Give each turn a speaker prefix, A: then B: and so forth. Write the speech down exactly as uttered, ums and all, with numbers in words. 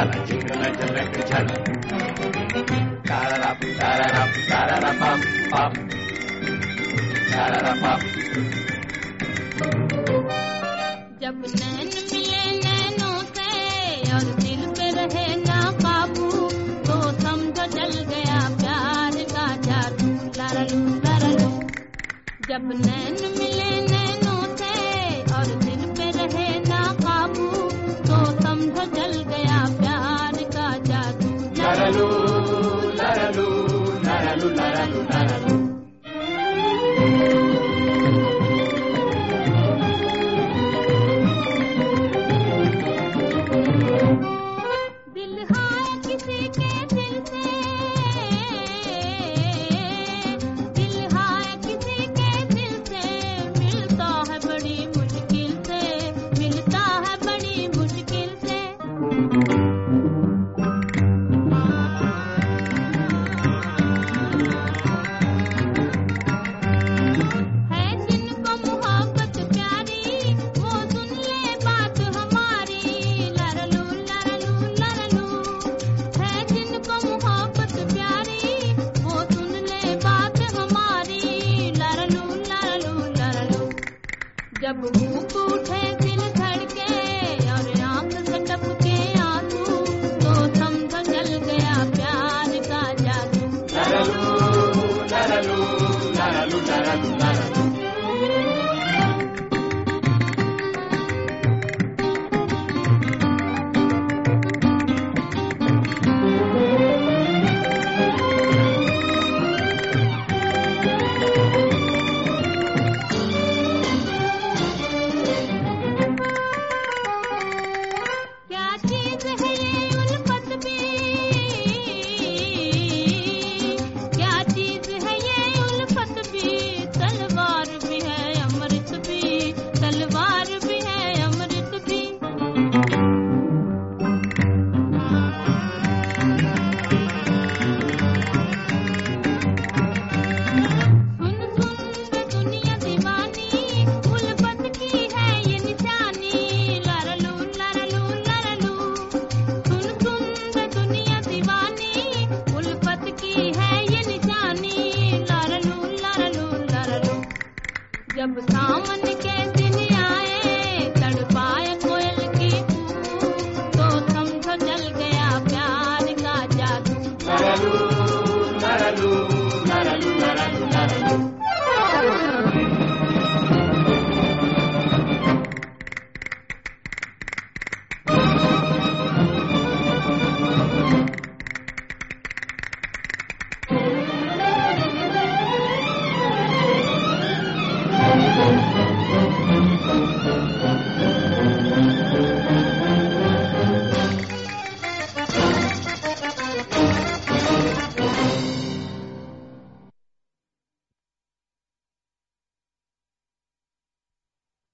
A: chala, jingle jangle chala. Tararap, tararap, tararapam, pam. Tararapam.
B: जब नैन मिले नैनों से और दिल पे रहे ना काबू तो समझो जल गया प्यार का जादू लारालू लारालू। जब नैन मिले नैनों से और दिल पे रहे ना काबू तो समझो जल गया प्यार का जादू
A: लारालू लारालू लारालू लारालू लारालू।
B: जब